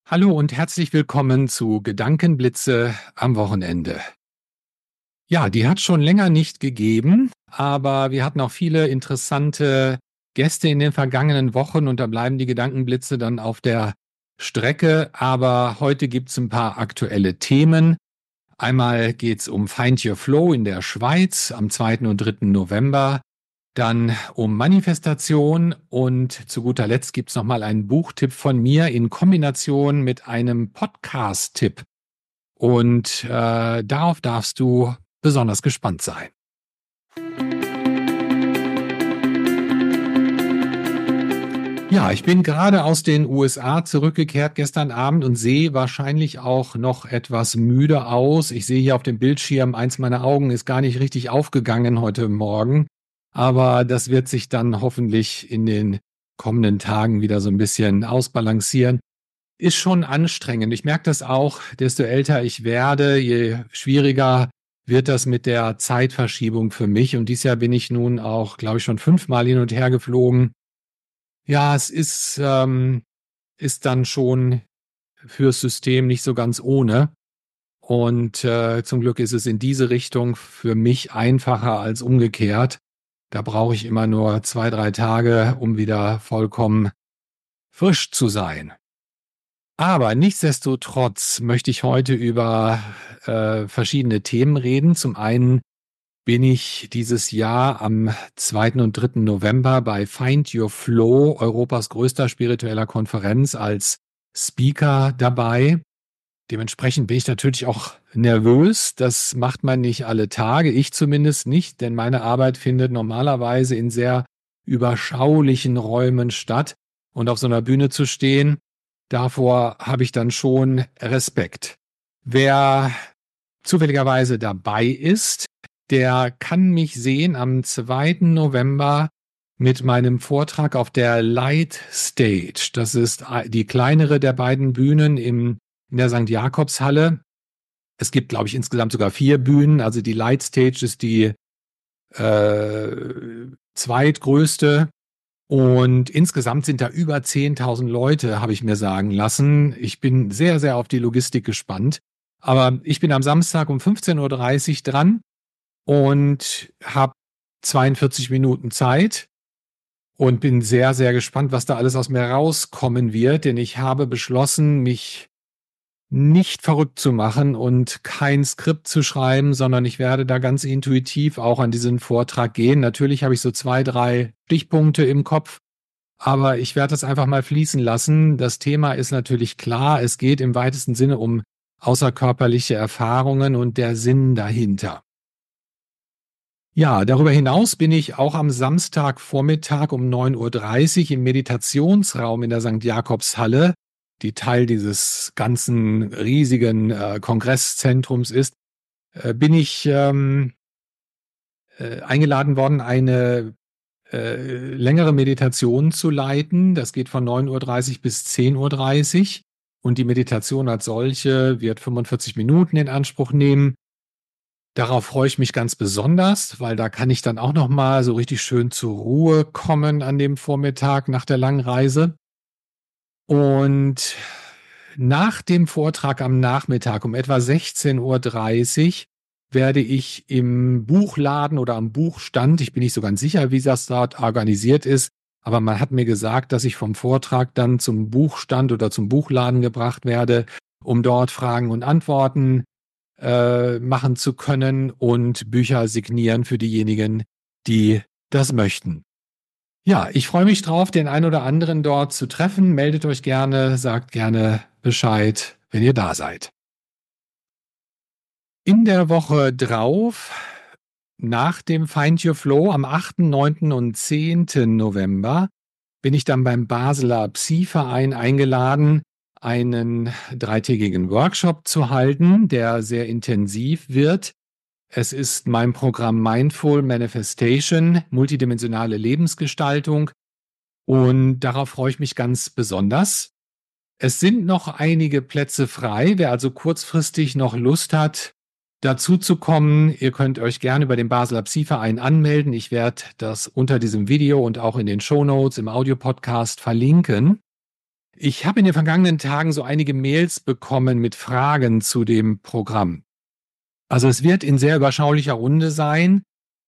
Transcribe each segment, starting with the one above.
Hallo und herzlich willkommen zu Gedankenblitze am Wochenende. Ja, die hat schon länger nicht gegeben, aber wir hatten auch viele interessante Gäste in den vergangenen Wochen und da bleiben die Gedankenblitze dann auf der Strecke. Aber heute gibt's ein paar aktuelle Themen. Einmal geht's um Find Your Flow in der Schweiz am 2. und 3. November. Dann um Manifestation und zu guter Letzt gibt's noch mal einen Buchtipp von mir in Kombination mit einem Podcast-Tipp. Und darauf darfst du besonders gespannt sein. Ja, ich bin gerade aus den USA zurückgekehrt gestern Abend und sehe wahrscheinlich auch noch etwas müde aus. Ich sehe hier auf dem Bildschirm, eins meiner Augen ist gar nicht richtig aufgegangen heute Morgen. Aber das wird sich dann hoffentlich in den kommenden Tagen wieder so ein bisschen ausbalancieren. Ist schon anstrengend. Ich merke das auch, desto älter ich werde, je schwieriger wird das mit der Zeitverschiebung für mich. Und dieses Jahr bin ich nun auch, glaube ich, schon 5-mal hin und her geflogen. Ja, es ist dann schon fürs System nicht so ganz ohne. Und zum Glück ist es in diese Richtung für mich einfacher als umgekehrt. Da brauche ich immer nur 2, 3 Tage, um wieder vollkommen frisch zu sein. Aber nichtsdestotrotz möchte ich heute über verschiedene Themen reden. Zum einen bin ich dieses Jahr am 2. und 3. November bei Find Your Flow, Europas größter spiritueller Konferenz, als Speaker dabei. Dementsprechend bin ich natürlich auch nervös. Das macht man nicht alle Tage, ich zumindest nicht, denn meine Arbeit findet normalerweise in sehr überschaulichen Räumen statt. Und auf so einer Bühne zu stehen, davor habe ich dann schon Respekt. Wer zufälligerweise dabei ist, der kann mich sehen am 2. November mit meinem Vortrag auf der Light Stage. Das ist die kleinere der beiden Bühnen in der St. Jakobshalle. Es gibt, glaube ich, insgesamt sogar 4 Bühnen. Also die Light Stage ist die zweitgrößte. Und insgesamt sind da über 10.000 Leute, habe ich mir sagen lassen. Ich bin sehr, sehr auf die Logistik gespannt. Aber ich bin am Samstag um 15:30 Uhr dran und habe 42 Minuten Zeit und bin sehr, sehr gespannt, was da alles aus mir rauskommen wird. Denn ich habe beschlossen, mich nicht verrückt zu machen und kein Skript zu schreiben, sondern ich werde da ganz intuitiv auch an diesen Vortrag gehen. Natürlich habe ich so 2, 3 Stichpunkte im Kopf, aber ich werde das einfach mal fließen lassen. Das Thema ist natürlich klar. Es geht im weitesten Sinne um außerkörperliche Erfahrungen und der Sinn dahinter. Ja, darüber hinaus bin ich auch am Samstagvormittag um 9:30 Uhr im Meditationsraum in der St. Jakobshalle, die Teil dieses ganzen riesigen Kongresszentrums ist, bin ich eingeladen worden, eine längere Meditation zu leiten. Das geht von 9:30 Uhr bis 10:30 Uhr und die Meditation als solche wird 45 Minuten in Anspruch nehmen. Darauf freue ich mich ganz besonders, weil da kann ich dann auch noch mal so richtig schön zur Ruhe kommen an dem Vormittag nach der langen Reise. Und nach dem Vortrag am Nachmittag um etwa 16:30 Uhr werde ich im Buchladen oder am Buchstand, ich bin nicht so ganz sicher, wie das dort organisiert ist, aber man hat mir gesagt, dass ich vom Vortrag dann zum Buchstand oder zum Buchladen gebracht werde, um dort Fragen und Antworten machen zu können und Bücher signieren für diejenigen, die das möchten. Ja, ich freue mich drauf, den einen oder anderen dort zu treffen. Meldet euch gerne, sagt gerne Bescheid, wenn ihr da seid. In der Woche drauf, nach dem Find Your Flow am 8., 9. und 10. November, bin ich dann beim Basler Psi-Verein eingeladen, einen 3-tägigen Workshop zu halten, der sehr intensiv wird. Es ist mein Programm Mindful Manifestation, multidimensionale Lebensgestaltung, und darauf freue ich mich ganz besonders. Es sind noch einige Plätze frei. Wer also kurzfristig noch Lust hat, dazu zu kommen, ihr könnt euch gerne über den Basler Psi-Verein anmelden. Ich werde das unter diesem Video und auch in den Shownotes im Audiopodcast verlinken. Ich habe in den vergangenen Tagen so einige Mails bekommen mit Fragen zu dem Programm. Also es wird in sehr überschaulicher Runde sein.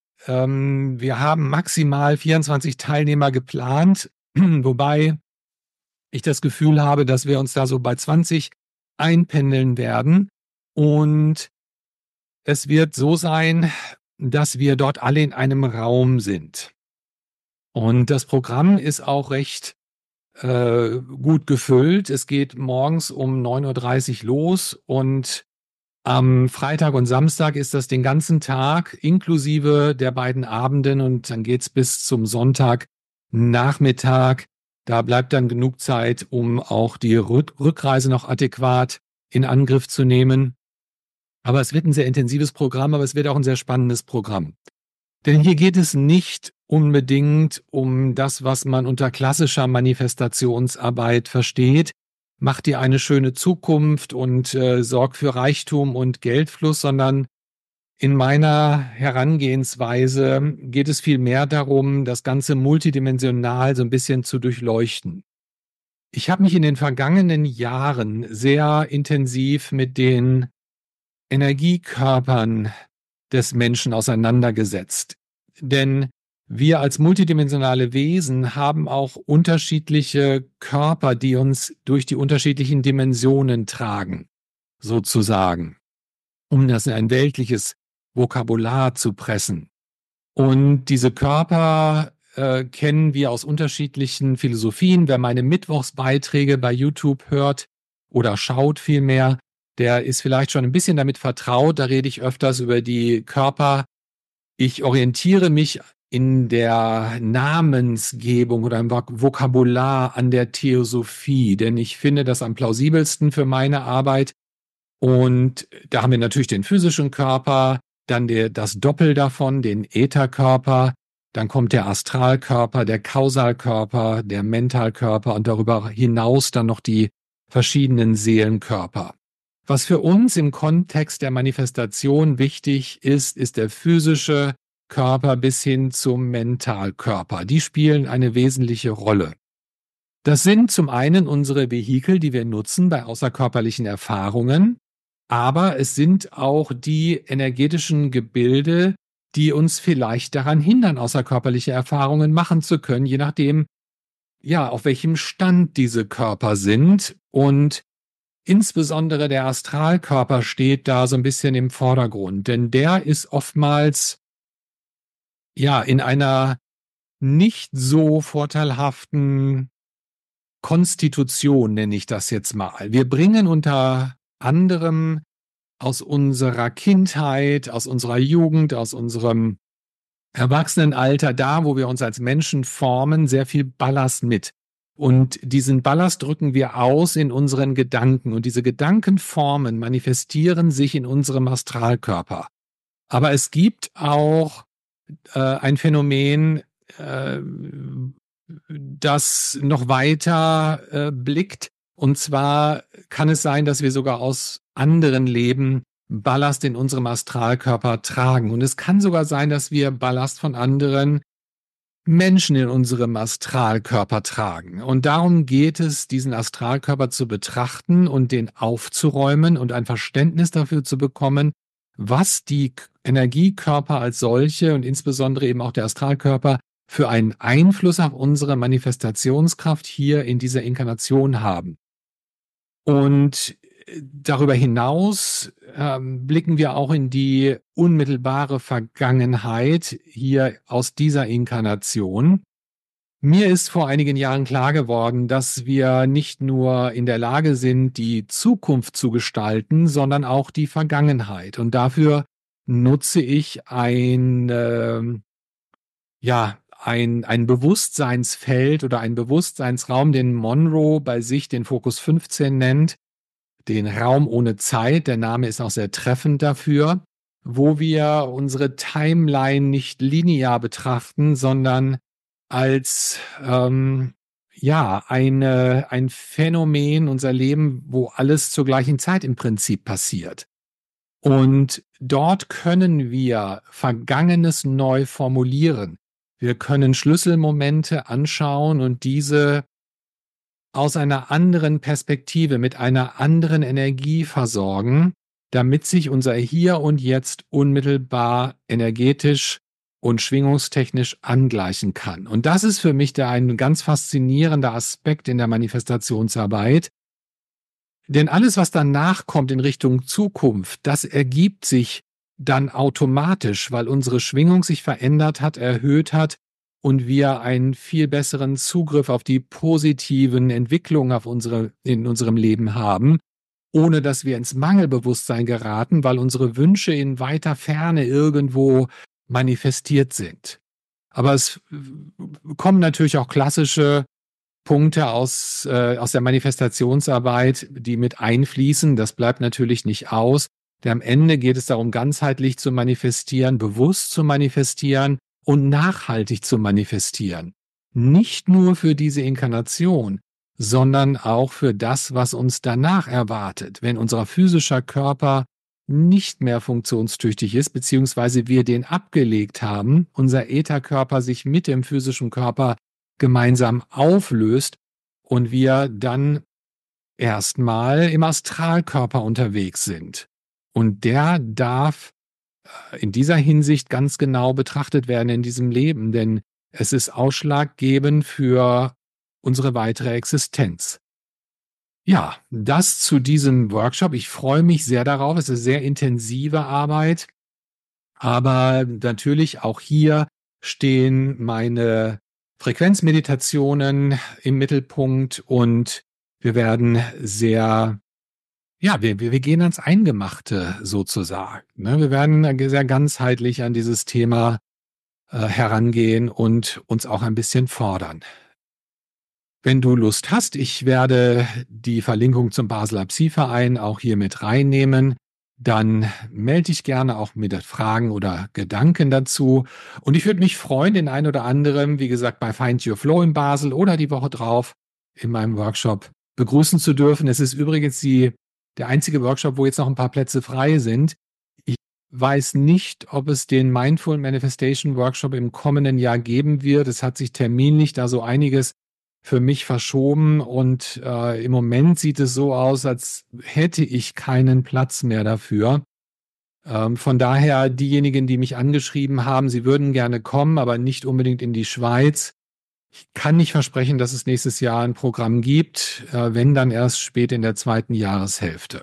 Wir haben maximal 24 Teilnehmer geplant, wobei ich das Gefühl habe, dass wir uns da so bei 20 einpendeln werden. Und es wird so sein, dass wir dort alle in einem Raum sind. Und das Programm ist auch recht gut gefüllt. Es geht morgens um 9:30 Uhr los und am Freitag und Samstag ist das den ganzen Tag inklusive der beiden Abenden und dann geht's bis zum Sonntagnachmittag. Da bleibt dann genug Zeit, um auch die Rückreise noch adäquat in Angriff zu nehmen. Aber es wird ein sehr intensives Programm, aber es wird auch ein sehr spannendes Programm. Denn hier geht es nicht unbedingt um das, was man unter klassischer Manifestationsarbeit versteht. Macht dir eine schöne Zukunft und sorgt für Reichtum und Geldfluss, sondern in meiner Herangehensweise geht es vielmehr darum, das Ganze multidimensional so ein bisschen zu durchleuchten. Ich habe mich in den vergangenen Jahren sehr intensiv mit den Energiekörpern des Menschen auseinandergesetzt. Denn wir als multidimensionale Wesen haben auch unterschiedliche Körper, die uns durch die unterschiedlichen Dimensionen tragen, sozusagen, um das in ein weltliches Vokabular zu pressen. Und diese Körper kennen wir aus unterschiedlichen Philosophien. Wer meine Mittwochsbeiträge bei YouTube hört oder schaut vielmehr, der ist vielleicht schon ein bisschen damit vertraut. Da rede ich öfters über die Körper. Ich orientiere mich in der Namensgebung oder im Vokabular an der Theosophie, denn ich finde das am plausibelsten für meine Arbeit. Und da haben wir natürlich den physischen Körper, dann das Doppel davon, den Ätherkörper, dann kommt der Astralkörper, der Kausalkörper, der Mentalkörper und darüber hinaus dann noch die verschiedenen Seelenkörper. Was für uns im Kontext der Manifestation wichtig ist, ist der physische Körper bis hin zum Mentalkörper. Die spielen eine wesentliche Rolle. Das sind zum einen unsere Vehikel, die wir nutzen bei außerkörperlichen Erfahrungen, aber es sind auch die energetischen Gebilde, die uns vielleicht daran hindern, außerkörperliche Erfahrungen machen zu können, je nachdem, ja, auf welchem Stand diese Körper sind. Und insbesondere der Astralkörper steht da so ein bisschen im Vordergrund, denn der ist oftmals, ja, in einer nicht so vorteilhaften Konstitution, nenne ich das jetzt mal. Wir bringen unter anderem aus unserer Kindheit, aus unserer Jugend, aus unserem Erwachsenenalter, da, wo wir uns als Menschen formen, sehr viel Ballast mit. Und diesen Ballast drücken wir aus in unseren Gedanken. Und diese Gedankenformen manifestieren sich in unserem Astralkörper. Aber es gibt auch ein Phänomen, das noch weiter blickt. Und zwar kann es sein, dass wir sogar aus anderen Leben Ballast in unserem Astralkörper tragen. Und es kann sogar sein, dass wir Ballast von anderen Menschen in unserem Astralkörper tragen. Und darum geht es, diesen Astralkörper zu betrachten und den aufzuräumen und ein Verständnis dafür zu bekommen, was die Energiekörper als solche und insbesondere eben auch der Astralkörper für einen Einfluss auf unsere Manifestationskraft hier in dieser Inkarnation haben. Und darüber hinaus blicken wir auch in die unmittelbare Vergangenheit hier aus dieser Inkarnation. Mir ist vor einigen Jahren klar geworden, dass wir nicht nur in der Lage sind, die Zukunft zu gestalten, sondern auch die Vergangenheit. Und dafür nutze ich ein Bewusstseinsfeld oder ein Bewusstseinsraum, den Monroe bei sich den Fokus 15 nennt, den Raum ohne Zeit. Der Name ist auch sehr treffend dafür, wo wir unsere Timeline nicht linear betrachten, sondern als ein Phänomen, unser Leben, wo alles zur gleichen Zeit im Prinzip passiert. Und dort können wir Vergangenes neu formulieren. Wir können Schlüsselmomente anschauen und diese aus einer anderen Perspektive, mit einer anderen Energie versorgen, damit sich unser Hier und Jetzt unmittelbar energetisch und schwingungstechnisch angleichen kann. Und das ist für mich ein ganz faszinierender Aspekt in der Manifestationsarbeit. Denn alles, was danach kommt in Richtung Zukunft, das ergibt sich dann automatisch, weil unsere Schwingung sich verändert hat, erhöht hat und wir einen viel besseren Zugriff auf die positiven Entwicklungen in unserem Leben haben, ohne dass wir ins Mangelbewusstsein geraten, weil unsere Wünsche in weiter Ferne irgendwo manifestiert sind. Aber es kommen natürlich auch klassische Punkte aus der Manifestationsarbeit, die mit einfließen. Das bleibt natürlich nicht aus. Denn am Ende geht es darum, ganzheitlich zu manifestieren, bewusst zu manifestieren und nachhaltig zu manifestieren. Nicht nur für diese Inkarnation, sondern auch für das, was uns danach erwartet, wenn unser physischer Körper nicht mehr funktionstüchtig ist, beziehungsweise wir den abgelegt haben, unser Ätherkörper sich mit dem physischen Körper gemeinsam auflöst und wir dann erstmal im Astralkörper unterwegs sind. Und der darf in dieser Hinsicht ganz genau betrachtet werden in diesem Leben, denn es ist ausschlaggebend für unsere weitere Existenz. Ja, das zu diesem Workshop. Ich freue mich sehr darauf. Es ist sehr intensive Arbeit, aber natürlich auch hier stehen meine Frequenzmeditationen im Mittelpunkt und wir werden wir gehen ans Eingemachte sozusagen. Ne? Wir werden sehr ganzheitlich an dieses Thema herangehen und uns auch ein bisschen fordern. Wenn du Lust hast, ich werde die Verlinkung zum Basler Psi-Verein auch hier mit reinnehmen. Dann melde dich gerne auch mit Fragen oder Gedanken dazu. Und ich würde mich freuen, den einen oder anderen, wie gesagt, bei Find Your Flow in Basel oder die Woche drauf in meinem Workshop begrüßen zu dürfen. Es ist übrigens der einzige Workshop, wo jetzt noch ein paar Plätze frei sind. Ich weiß nicht, ob es den Mindful Manifestation Workshop im kommenden Jahr geben wird. Es hat sich terminlich da so einiges für mich verschoben und im Moment sieht es so aus, als hätte ich keinen Platz mehr dafür. Von daher diejenigen, die mich angeschrieben haben, sie würden gerne kommen, aber nicht unbedingt in die Schweiz. Ich kann nicht versprechen, dass es nächstes Jahr ein Programm gibt, wenn dann erst spät in der zweiten Jahreshälfte.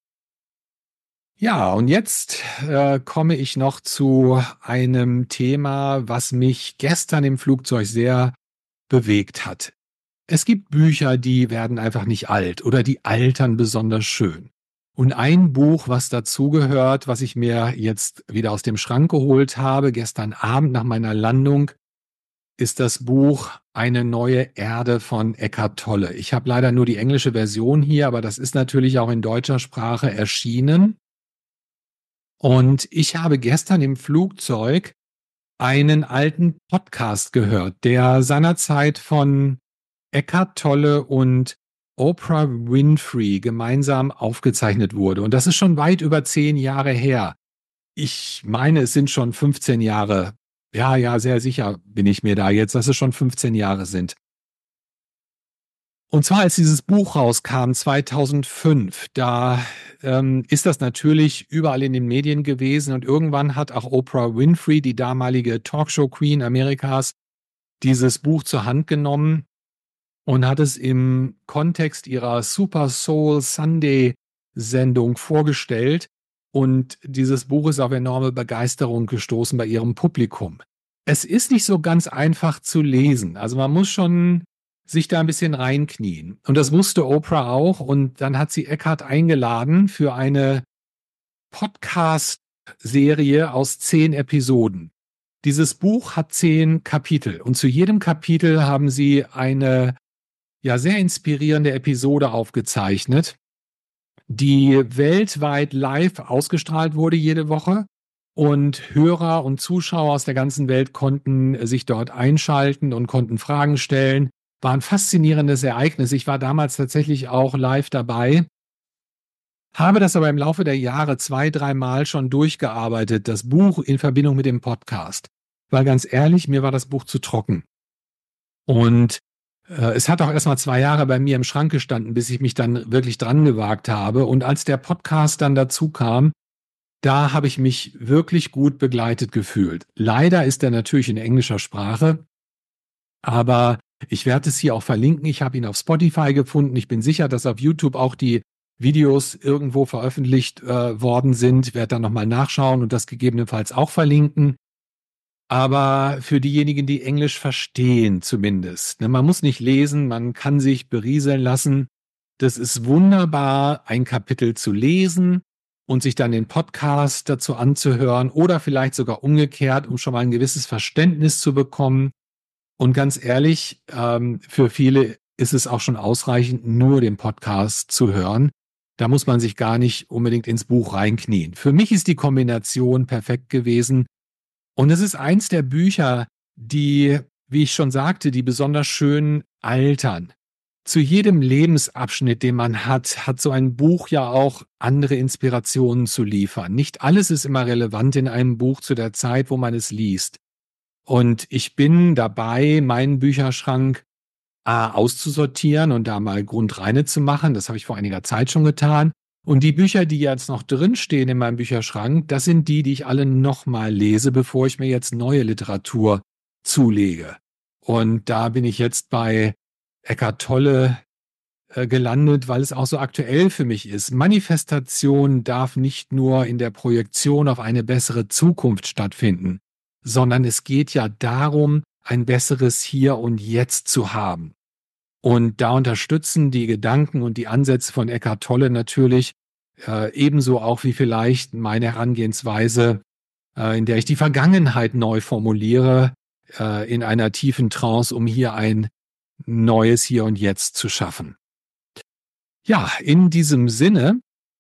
Ja, und jetzt komme ich noch zu einem Thema, was mich gestern im Flugzeug sehr bewegt hat. Es gibt Bücher, die werden einfach nicht alt oder die altern besonders schön. Und ein Buch, was dazugehört, was ich mir jetzt wieder aus dem Schrank geholt habe, gestern Abend nach meiner Landung, ist das Buch Eine neue Erde von Eckhart Tolle. Ich habe leider nur die englische Version hier, aber das ist natürlich auch in deutscher Sprache erschienen. Und ich habe gestern im Flugzeug einen alten Podcast gehört, der seinerzeit von Eckhart Tolle und Oprah Winfrey gemeinsam aufgezeichnet wurde. Und das ist schon weit über 10 Jahre her. Ich meine, es sind schon 15 Jahre. Ja, sehr sicher bin ich mir da jetzt, dass es schon 15 Jahre sind. Und zwar, als dieses Buch rauskam, 2005, da ist das natürlich überall in den Medien gewesen und irgendwann hat auch Oprah Winfrey, die damalige Talkshow-Queen Amerikas, dieses Buch zur Hand genommen und hat es im Kontext ihrer Super Soul Sunday Sendung vorgestellt. Und dieses Buch ist auf enorme Begeisterung gestoßen bei ihrem Publikum. Es ist nicht so ganz einfach zu lesen. Also man muss schon sich da ein bisschen reinknien. Und das wusste Oprah auch. Und dann hat sie Eckhart eingeladen für eine Podcast-Serie aus 10 Episoden. Dieses Buch hat 10 Kapitel. Und zu jedem Kapitel haben sie eine sehr inspirierende Episode aufgezeichnet, die weltweit live ausgestrahlt wurde jede Woche und Hörer und Zuschauer aus der ganzen Welt konnten sich dort einschalten und konnten Fragen stellen. War ein faszinierendes Ereignis. Ich war damals tatsächlich auch live dabei, habe das aber im Laufe der Jahre 2-3 Mal schon durchgearbeitet, das Buch in Verbindung mit dem Podcast. Weil ganz ehrlich, mir war das Buch zu trocken. Und Es hat auch erstmal 2 Jahre bei mir im Schrank gestanden, bis ich mich dann wirklich dran gewagt habe. Und als der Podcast dann dazu kam, da habe ich mich wirklich gut begleitet gefühlt. Leider ist er natürlich in englischer Sprache, aber ich werde es hier auch verlinken. Ich habe ihn auf Spotify gefunden. Ich bin sicher, dass auf YouTube auch die Videos irgendwo veröffentlicht worden sind. Ich werde dann nochmal nachschauen und das gegebenenfalls auch verlinken. Aber für diejenigen, die Englisch verstehen zumindest, ne, man muss nicht lesen, man kann sich berieseln lassen. Das ist wunderbar, ein Kapitel zu lesen und sich dann den Podcast dazu anzuhören oder vielleicht sogar umgekehrt, um schon mal ein gewisses Verständnis zu bekommen. Und ganz ehrlich, für viele ist es auch schon ausreichend, nur den Podcast zu hören. Da muss man sich gar nicht unbedingt ins Buch reinknien. Für mich ist die Kombination perfekt gewesen. Und es ist eins der Bücher, die, wie ich schon sagte, die besonders schön altern. Zu jedem Lebensabschnitt, den man hat so ein Buch ja auch andere Inspirationen zu liefern. Nicht alles ist immer relevant in einem Buch zu der Zeit, wo man es liest. Und ich bin dabei, meinen Bücherschrank auszusortieren und da mal grundreine zu machen. Das habe ich vor einiger Zeit schon getan. Und die Bücher, die jetzt noch drinstehen in meinem Bücherschrank, das sind die ich alle nochmal lese, bevor ich mir jetzt neue Literatur zulege. Und da bin ich jetzt bei Eckhart Tolle gelandet, weil es auch so aktuell für mich ist. Manifestation darf nicht nur in der Projektion auf eine bessere Zukunft stattfinden, sondern es geht ja darum, ein besseres Hier und Jetzt zu haben. Und da unterstützen die Gedanken und die Ansätze von Eckhart Tolle natürlich ebenso auch wie vielleicht meine Herangehensweise, in der ich die Vergangenheit neu formuliere, in einer tiefen Trance, um hier ein neues Hier und Jetzt zu schaffen. Ja, in diesem Sinne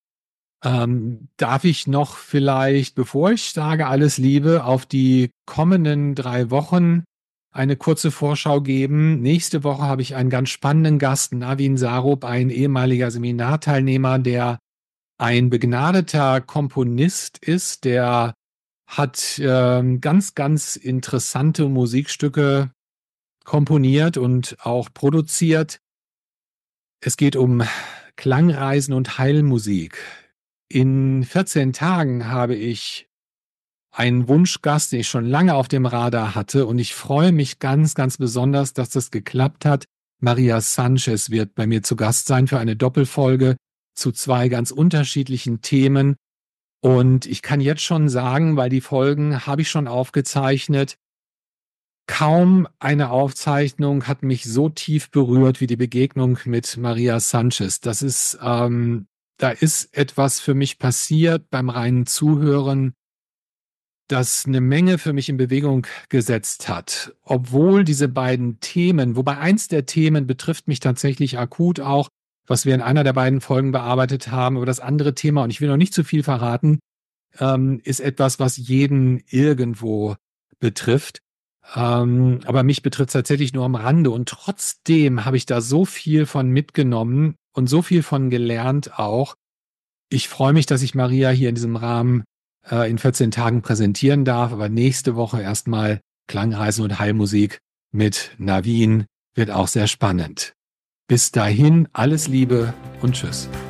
darf ich noch vielleicht, bevor ich sage alles Liebe, auf die kommenden 3 Wochen eine kurze Vorschau geben. Nächste Woche habe ich einen ganz spannenden Gast, Navin Sarup, ein ehemaliger Seminarteilnehmer, der ein begnadeter Komponist ist. Der hat ganz, ganz interessante Musikstücke komponiert und auch produziert. Es geht um Klangreisen und Heilmusik. In 14 Tagen habe ich einen Wunschgast, den ich schon lange auf dem Radar hatte, und ich freue mich ganz, ganz besonders, dass das geklappt hat. Maria Sanchez wird bei mir zu Gast sein für eine Doppelfolge zu 2 ganz unterschiedlichen Themen. Und ich kann jetzt schon sagen, weil die Folgen habe ich schon aufgezeichnet, kaum eine Aufzeichnung hat mich so tief berührt wie die Begegnung mit Maria Sanchez. Da ist etwas für mich passiert beim reinen Zuhören, das eine Menge für mich in Bewegung gesetzt hat. Obwohl diese beiden Themen, wobei eins der Themen betrifft mich tatsächlich akut auch, was wir in einer der beiden Folgen bearbeitet haben, aber das andere Thema, und ich will noch nicht zu viel verraten, ist etwas, was jeden irgendwo betrifft. Aber mich betrifft es tatsächlich nur am Rande. Und trotzdem habe ich da so viel von mitgenommen und so viel von gelernt auch. Ich freue mich, dass ich Maria hier in diesem Rahmen in 14 Tagen präsentieren darf. Aber nächste Woche erstmal Klangreisen und Heilmusik mit Navin wird auch sehr spannend. Bis dahin, alles Liebe und Tschüss.